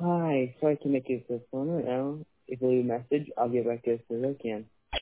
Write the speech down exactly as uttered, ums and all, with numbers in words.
Hi, sorry to make you so phone right now. If you leave a message, I'll get back to you as soon as I can.